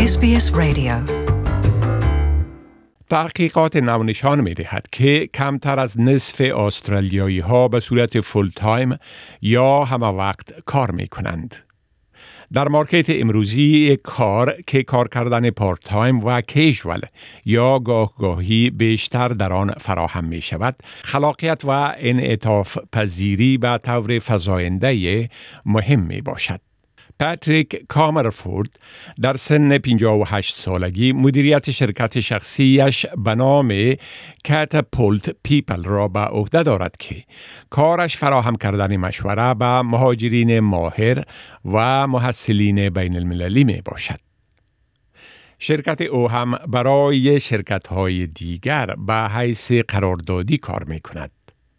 SBS Radio. تحقیقات نو نشان می دهد که کمتر از نصف استرالیایی ها به صورت فول تایم یا همه وقت کار می کنند. در مارکت امروزی کار که کار کردن پارت تایم و کیژوال یا گاهی بیشتر در آن فراهم می شود، خلاقیت و انعطاف پذیری به طور فزاینده مهم می باشد. پاتریک کامرفورد در سن 58 سالگی مدیریت شرکت شخصیش به نام کاتاپولت پیپل را به عهده دارد که کارش فراهم کردن مشوره به مهاجرین ماهر و محصلین بین المللی می باشد. شرکت او هم برای شرکت‌های دیگر به حیث قراردادی کار می کند.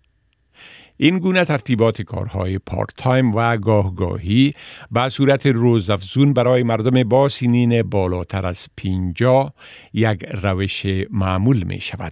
این گونه ترتیبات کارهای پارت تایم و گاهی به صورت روزافزون برای مردم با سنین بالاتر از 50 یک روش معمول می شود.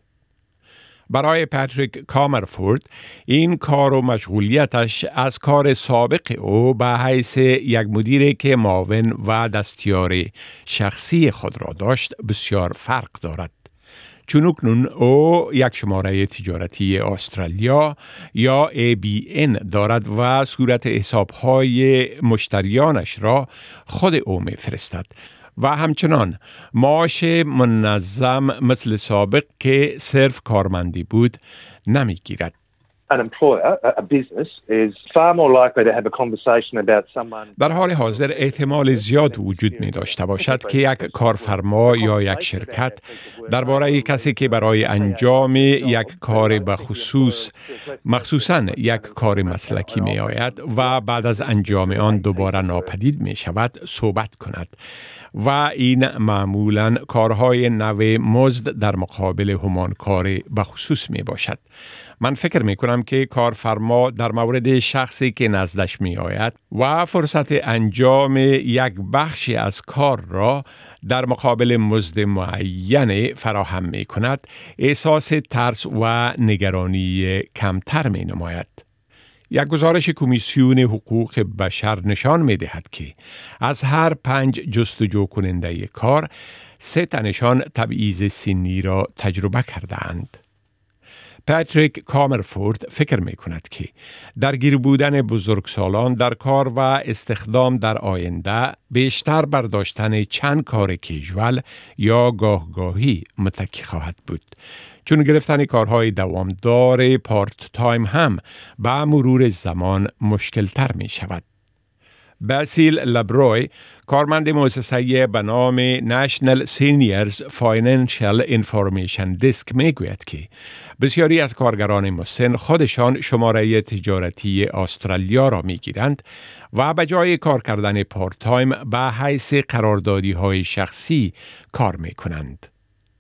برای پاتریک کامرفورد این کار و مشغولیتش از کار سابق او به حیث یک مدیر که معاون و دستیار شخصی خود را داشت بسیار فرق دارد. چون اکنون او یک شماره تجارتی استرالیا یا ABN دارد و صورت حسابهای مشتریانش را خود او می‌فرستد و همچنان معاش منظم مثل سابق که صرف کارمندی بود نمی‌گیرد. An employer, a business, is far more likely to have a conversation about someone. در حال حاضر احتمال زیاد وجود می داشته باشد که یک کارفرما یا یک شرکت درباره کسی که برای انجام یک کار به مخصوصاً یک کار مسلکی می آید و بعد از انجام آن دوباره ناپدید می شود صحبت کند و این معمولاً کارهای نو مزد در مقابل همان کار به خصوص می باشد. من فکر می کنم که کارفرما در مورد شخصی که نزدش می آید و فرصت انجام یک بخشی از کار را در مقابل مزد معین فراهم می کند، احساس ترس و نگرانی کمتر می نماید. یک گزارش کمیسیون حقوق بشر نشان می دهد که از هر 5 جستجو کننده کار 3 تنشان تبعیض سنی را تجربه کردند. پاتریک کامرفورد فکر می کند که درگیر بودن بزرگسالان در کار و استخدام در آینده بیشتر بر داشتن چند کار کیژوال یا گاهی متکی خواهد بود، چون گرفتن کارهای دوامدار پارت تایم هم با مرور زمان مشکل تر می شود. باسیل لبروی، کارمند مؤسسه به نام National Seniors Financial Information Desk میگوید که بسیاری از کارگران مسن خودشان شماره تجارتی استرالیا را میگیرند و به جای کار کردن پارت تایم به حیث قراردادی های شخصی کار میکنند.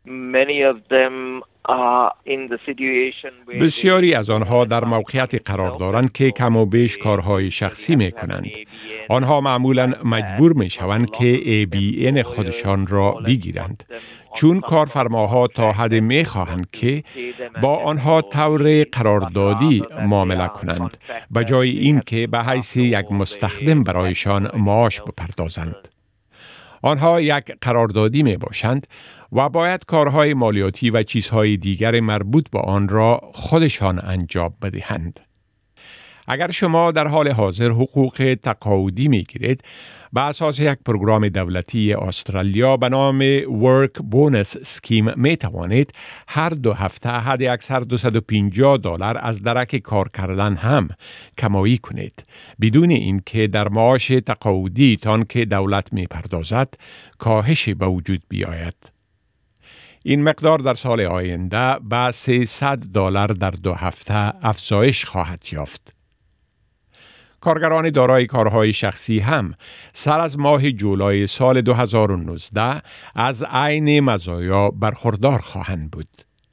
بسیاری از آنها در موقعیت قرار دارند که کم و بیش کارهای شخصی می کنند. آنها معمولاً مجبور می شوند که ABN خودشان را بگیرند، چون کارفرماها تا حد می خواهند که با آنها طور قراردادی معامله کنند، به جای این که به حیث یک مستخدم برایشان معاش بپردازند. آنها یک قراردادی می باشند و باید کارهای مالیاتی و چیزهای دیگر مربوط به آن را خودشان انجام بدهند. اگر شما در حال حاضر حقوق تقاعدی می گیرید، به اساس یک پروگرام دولتی استرالیا به نام Work Bonus Scheme می توانید هر 2 هفته حد اکثر $250 از درک کار کردن هم کمایی کنید، بدون اینکه در معاش تقاعدی تان که دولت می پردازد کاهشی به وجود بیاید. این مقدار در سال آینده به $300 در 2 هفته افزایش خواهد یافت. کارگران دارای کارهای شخصی هم سر از ماه جولای سال 2019 از عین مزایا برخوردار خواهند بود.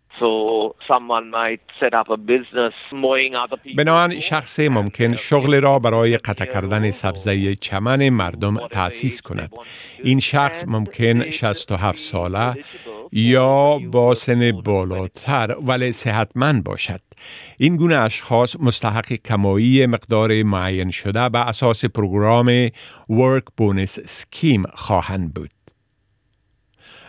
بنابراین شخص ممکن شغل را برای قطع کردن سبزه چمن مردم تأسیس کند. این شخص ممکن 67 ساله یا با سن بالاتر ولی صحتمند باشد. این گونه اشخاص مستحق کمایی مقدار معین شده به اساس پروگرام Work Bonus Scheme خواهند بود.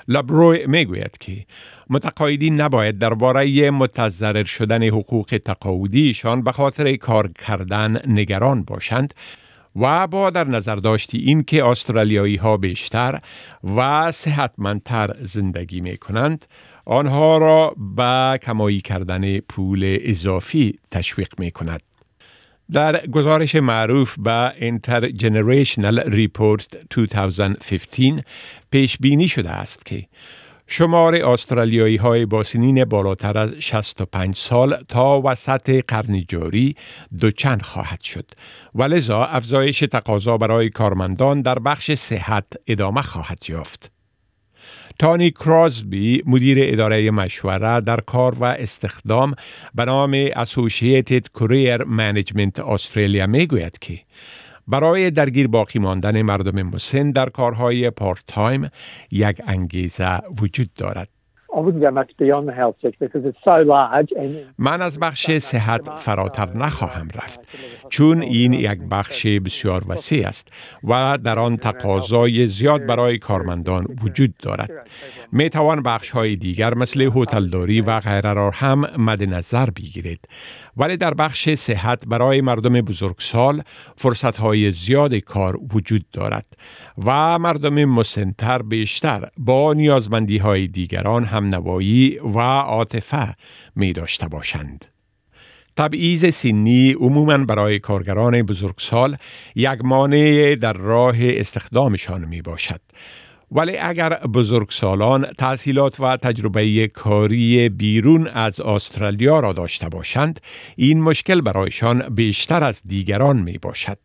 لابروی میگوید که متقاعدین نباید درباره متضرر شدن حقوق تقاعدیشان به خاطر کار کردن نگران باشند و با در نظر داشتی این که استرالیایی ها بیشتر و صحتمندتر زندگی می کنند، آنها را به کمایی کردن پول اضافی تشویق می کند. در گزارش معروف به Intergenerational Report 2015 پیش بینی شده است که شمار استرالیایی های با سنین بالاتر از 65 سال تا وسط قرن جاری دوچند خواهد شد و لذا افزایش تقاضا برای کارمندان در بخش صحت ادامه خواهد یافت. تانی کراسبی، مدیر اداره مشوره در کار و استخدام به نام Associated Career Management Australia میگوید که برای درگیر باقی ماندن مردم مسن در کارهای پارت تایم یک انگیزه وجود دارد. من از بخش صحت فراتر نخواهم رفت چون این یک بخش بسیار وسیع است و در آن تقاضای زیاد برای کارمندان وجود دارد. می توان بخش‌های دیگر مثل هتلداری و غیره را هم مد نظر بگیرید، ولی در بخش صحت برای مردم بزرگسال فرصت‌های زیاد کار وجود دارد و مردم مسن‌تر بیشتر با نیازمندی‌های دیگران هم نوایی و عاطفه می داشته باشند. تبعیض سنی عموماً برای کارگران بزرگسال یک مانع در راه استخدامشان می باشد. ولی اگر بزرگسالان تحصیلات و تجربه کاری بیرون از استرالیا را داشته باشند، این مشکل برایشان بیشتر از دیگران می باشد.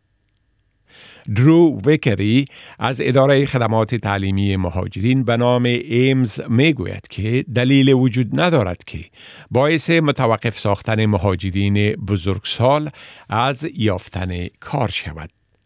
درو ویکری از اداره خدمات تعلیمی مهاجرین به نام ایمز میگوید که دلیل وجود ندارد که باعث متوقف ساختن مهاجرین بزرگسال از یافتن کار شود.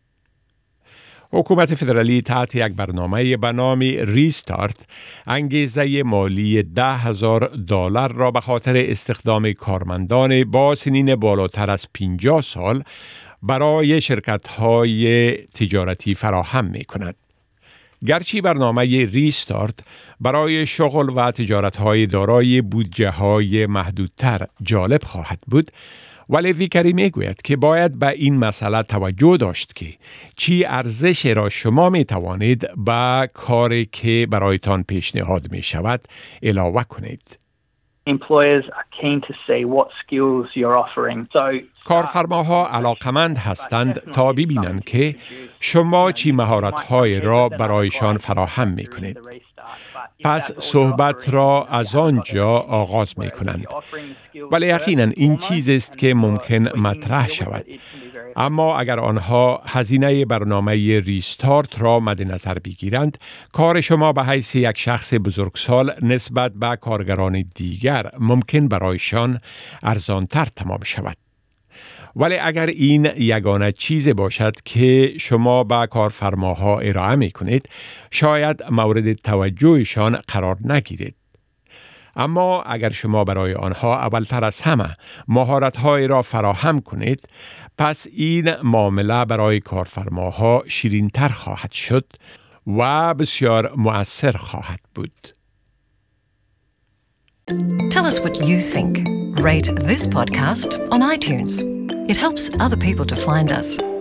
حکومت فدرالی تحت یک برنامه به نام ریستارت انگیزه مالی $10,000 را به خاطر استخدام کارمندان با سنین بالاتر از 50 سال برای شرکت‌های تجارتی فراهم می‌کند. گرچه برنامه ریستارت برای شغل و تجارت‌های دارای بودجه‌های محدودتر جالب خواهد بود، ولی ویکری میگوید که باید به این مسئله توجه داشت که چی ارزش را شما می توانید به کاری که برایتان پیشنهاد می شود علاوه کنید. Employers are keen to see what skills you're offering. کارفرماها علاقمند هستند تا ببینند که شما چی مهارت‌های را برایشان فراهم می کنید. پس صحبت را از آنجا آغاز می کنند. ولی یقیناً این چیز است که ممکن مطرح شود. اما اگر آنها هزینه برنامه ریستارت را مد نظر بگیرند، کار شما به حیث یک شخص بزرگسال نسبت به کارگران دیگر ممکن برایشان ارزانتر تمام شود. ولی اگر این یگانه چیز باشد که شما به کارفرماها ارائه می کنید، شاید مورد توجهشان قرار نگیرید. اما اگر شما برای آنها اولتر از همه مهارت‌های را فراهم کنید، پس این معامله برای کارفرماها شیرین‌تر خواهد شد و بسیار مؤثر خواهد بود. Tell us what you think. Rate this podcast on iTunes. It helps other people to find us.